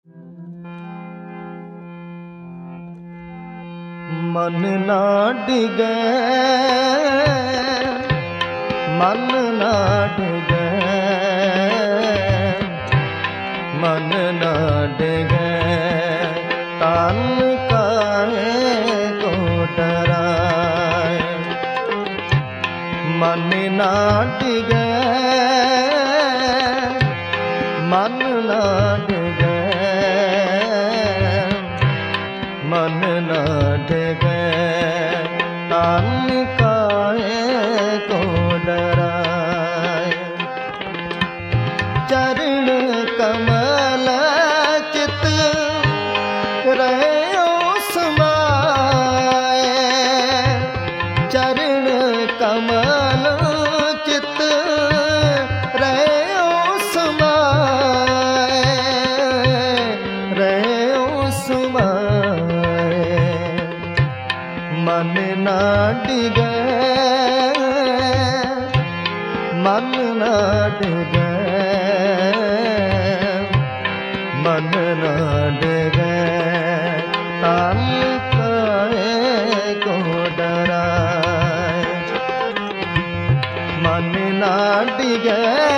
मन ना डिगे, मन ना डिगे, मन ना डिगे, तन काहे को डराए। मन ना डिगे, मन ना डिगे, मन ना डिगे, तन काहे को डराए। चरण कमल चित रहे समाए, चरण कमल चित रहे समाए, रहे समाए। मन ना डिगे, मन ना डिगे, मन ना डिगे, तन काहे को डराए। मन ना डिगे,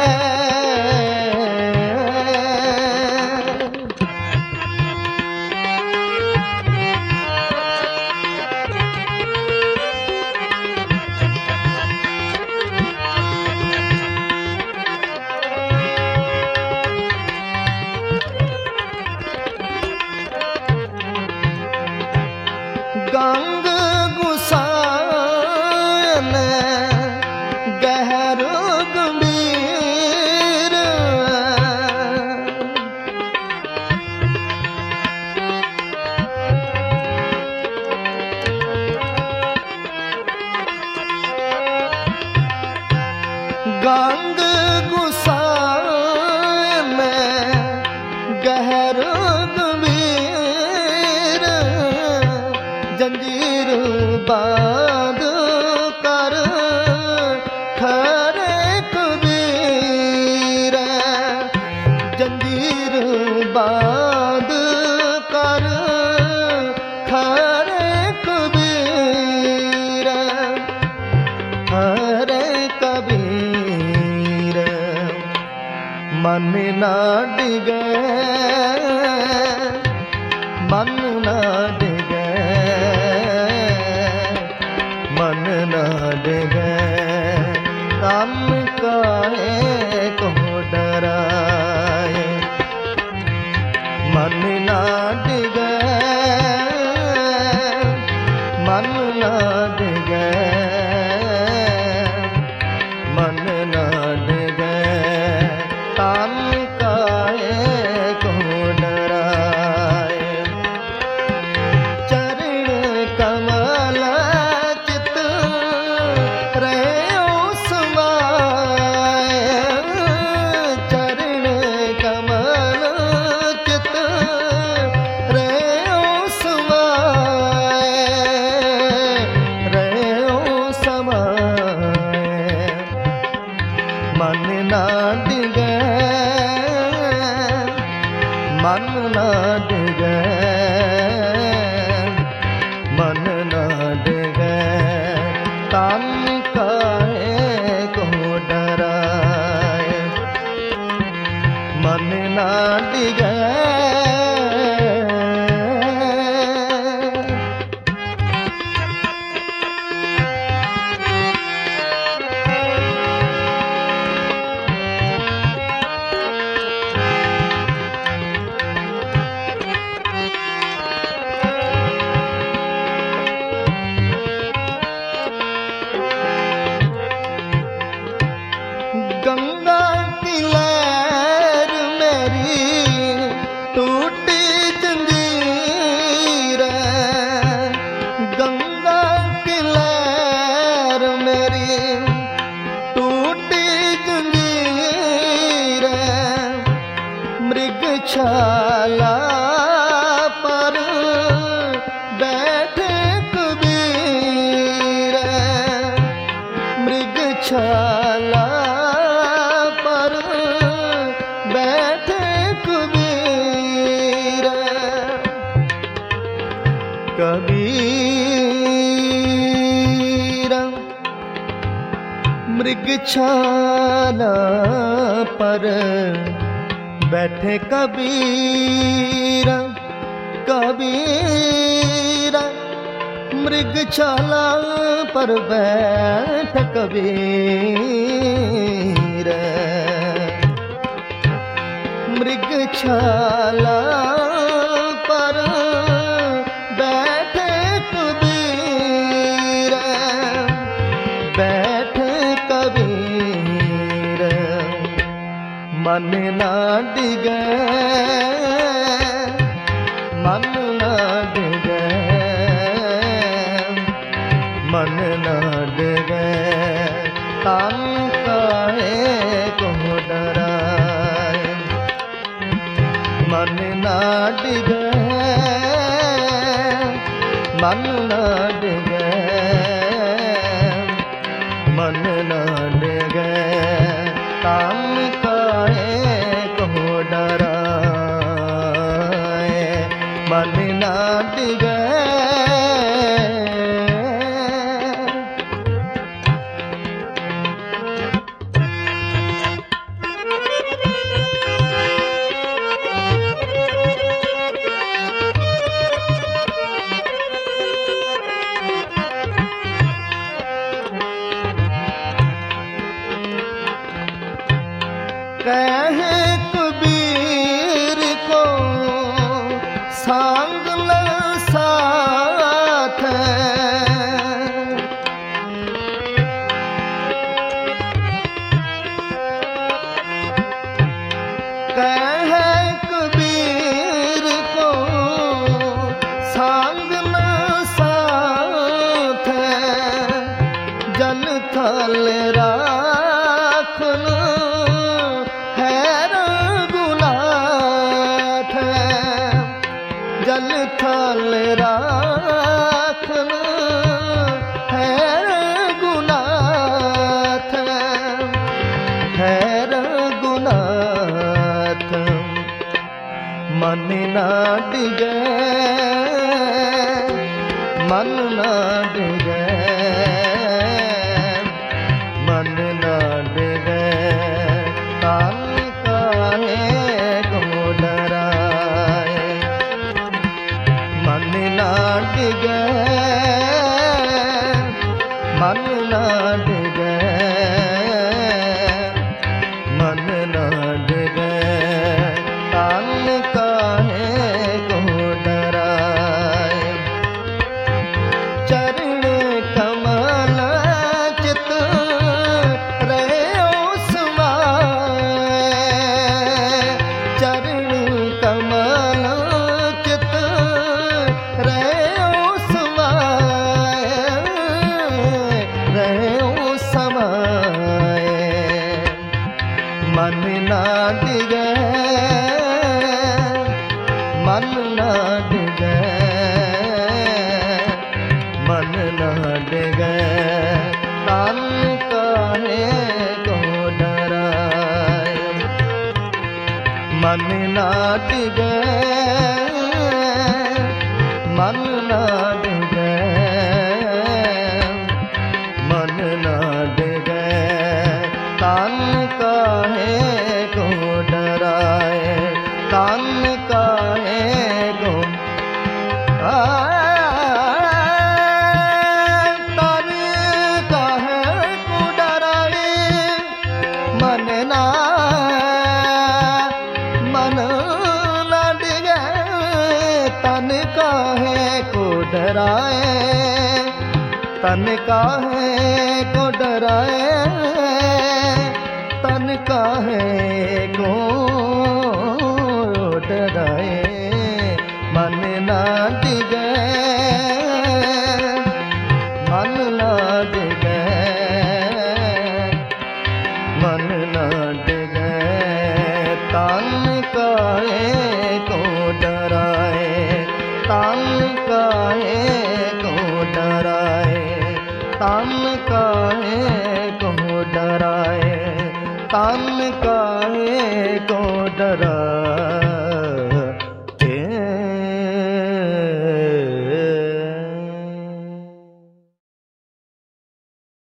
गंग गुसायन गहर गंभीर, गंग गुसायन गहर गंभीर, जंजीर बांध कर खरे कबीर, जंजीर बांध कर खरे कबीर, खरे कबीर। मन ना डिगे, मन ना डिगे, मन ना डिगे, तन काहे को डराए। मन ना डिगे, मन ना डिगे, मन ना डिगे, तन काहे को डराए। चरण कमल चित रहे समाए, चरण कमल चित रहे समाए, रहे समाए। मन ना डिगे, मन ना डिगे, मन ना डिगे, तन काहे को डराए। मन ना डिगे, गंगा की लहर मेरी टूटी जंजीर, गंगा की लहर मेरी टूटी जंजीर, मृगशाला पर बैठे कबीर, मृगशाला पर बैठे कबीर। मृगशाला पर बैठे कबीरा कबीरा, मृगशाला पर बैठ कबीरा, मृगशाला पर बैठे कबीरा, बैठे कबीरा, मन ना डिगे, मन ना डिगे, मन ना डिगे, तन काहे को डराए, मन ना डिगे, मन ना डिगे, मन ना डिगे, तन काहे को डराए, मन ना डिगे। कहे कबीर को सांग लो साथ, कहे कबीर को सांग लो साथ, जल थल राख लो जल थल राखन है रघुनाथ, है रघुनाथ, मन ना डिगे, मन ना डिगे, मन ना डिगे, तन काहे को डराए, मन ना डिगे, मन ना डिगे, मन ना डिगे, तन काहे को डराए, चरण कमल चित रहे समाए, चरण कमल चित रहे समाए, मन ना डिगे, मन ना डिगे, मन ना डिगे, तन काहे को डराए, मन ना डिगे, मन ना डिगे, मन ना डिगे, तन काहे को डराए, तन काहे को तन काहे को डराए, मन ना मन ना डिगे, तन काहे को डराए, तन काहे को डराए, तन काहे को डराए।